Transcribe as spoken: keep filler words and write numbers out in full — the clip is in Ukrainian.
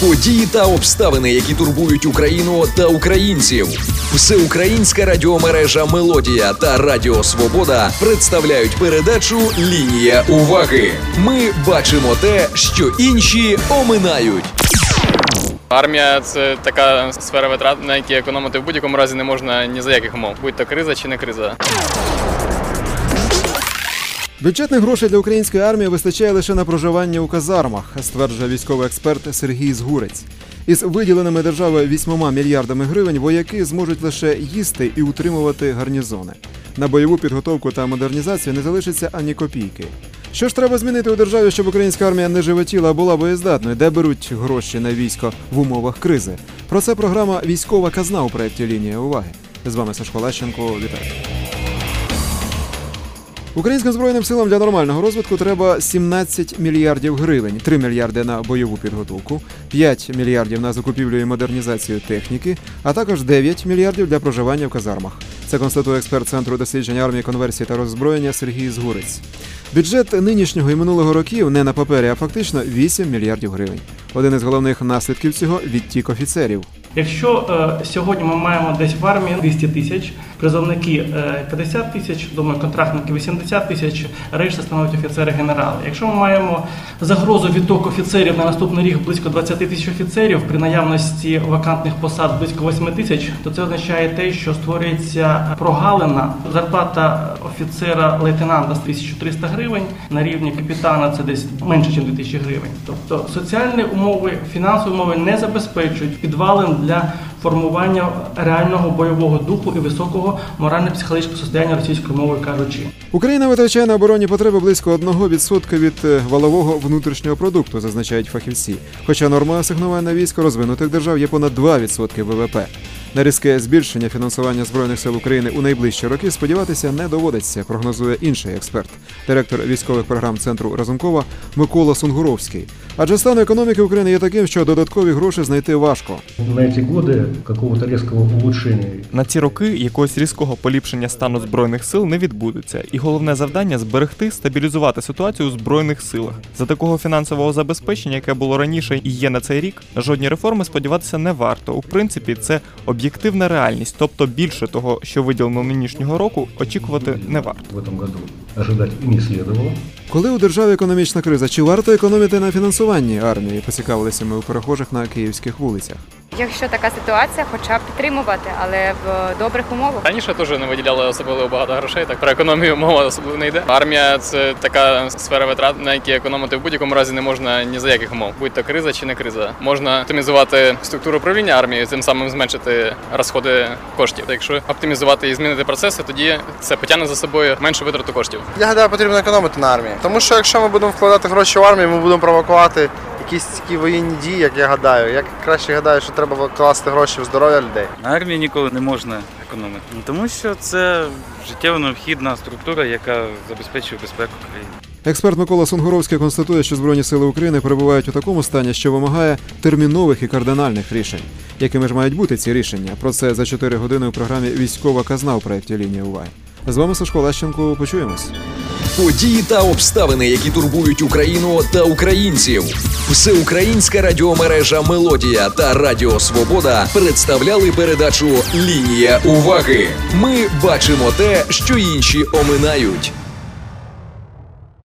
Події та обставини, які турбують Україну та українців. Всеукраїнська радіомережа «Мелодія» та Радіо Свобода представляють передачу «Лінія уваги». Ми бачимо те, що інші оминають. Армія – це така сфера витрат, на які економити в будь-якому разі не можна ні за яких умов, будь то криза чи не криза. Бюджетних грошей для української армії вистачає лише на проживання у казармах, стверджує військовий експерт Сергій Згурець. Із виділеними державою вісьмома мільярдами гривень вояки зможуть лише їсти і утримувати гарнізони. На бойову підготовку та модернізацію не залишиться ані копійки. Що ж треба змінити у державі, щоб українська армія не животіла, а була боєздатною? Де беруть гроші на військо в умовах кризи? Про це програма «Військова казна» у проєкті «Лінія уваги». З вами Сашко Лащенко. Вітаю. Українським Збройним силам для нормального розвитку треба сімнадцять мільярдів гривень, три мільярди на бойову підготовку, п'ять мільярдів на закупівлю і модернізацію техніки, а також дев'ять мільярдів для проживання в казармах. Це констатує експерт Центру досліджень армії, конверсії та роззброєння Сергій Згурець. Бюджет нинішнього і минулого років не на папері, а фактично вісім мільярдів гривень. Один із головних наслідків цього – відтік офіцерів. Якщо е, сьогодні ми маємо десь в армії двісті тисяч, призовники е, п'ятдесят тисяч, думаю, контрактники вісімдесят тисяч, решта становить офіцери-генерали. Якщо ми маємо загрозу відтоку офіцерів на наступний рік близько двадцять тисяч офіцерів, при наявності вакантних посад близько восьми тисяч, то це означає те, що створюється прогалина. Зарплата офіцера-лейтенанта з тисяча триста гривень, на рівні капітана це десь менше, ніж дві тисячі гривень. Тобто соціальні умови, фінансові умови не забезпечують підвалин для формування реального бойового духу і високого морально-психологічного состояння російською мовою кажучи. Україна витрачає на оборонні потреби близько одного відсотка від валового внутрішнього продукту, зазначають фахівці. Хоча норма асигнувань військо розвинутих держав є понад два відсотки ВВП. На різке збільшення фінансування Збройних сил України у найближчі роки сподіватися не доводиться, прогнозує інший експерт, директор військових програм Центру Разумкова Микола Сунгуровський. Адже стан економіки України є таким, що додаткові гроші знайти важко. На ці роки якогось різкого улучшення. На ці роки якогось різкого поліпшення стану Збройних сил не відбудеться. І головне завдання – зберегти, стабілізувати ситуацію у Збройних силах. За такого фінансового забезпечення, яке було раніше і є на цей рік, на жодні реформи сподіватися не варто. У принципі, це об'єктивна реальність, тобто більше того, що виділено нинішнього року, очікувати не варто. В цьому році очікувати і не слідувало. Коли у державі економічна криза, чи варто економити на фінансуванні армії, поцікавилися ми у перехожих на київських вулицях. Якщо така ситуація, хоча б підтримувати, але в добрих умовах. Раніше теж не виділяли особливо багато грошей, так про економію мова особливо не йде. Армія – це така сфера витрат, на які економити в будь-якому разі не можна ні за яких умов, будь то криза чи не криза. Можна оптимізувати структуру управління армією, тим самим зменшити розходи коштів. Якщо оптимізувати і змінити процеси, тоді це потягне за собою меншу витрату коштів. Я гадаю, потрібно економити на армії, тому що якщо ми будемо вкладати гроші в армію, ми будемо провокувати якісь такі воєнні дії, як я гадаю. Я краще гадаю, що треба вкласти гроші в здоров'я людей. На армії ніколи не можна економити, тому що це життєво необхідна структура, яка забезпечує безпеку країни. Експерт Микола Сунгуровський констатує, що Збройні сили України перебувають у такому стані, що вимагає термінових і кардинальних рішень. Якими ж мають бути ці рішення? Про це за чотири години у програмі «Військова казна» у проєкті «Лінія уваги». З вами Сашко Лащенко. Почуємось. Події та обставини, які турбують Україну та українців. Всеукраїнська радіомережа «Мелодія» та Радіо Свобода представляли передачу «Лінія уваги». Ми бачимо те, що інші оминають.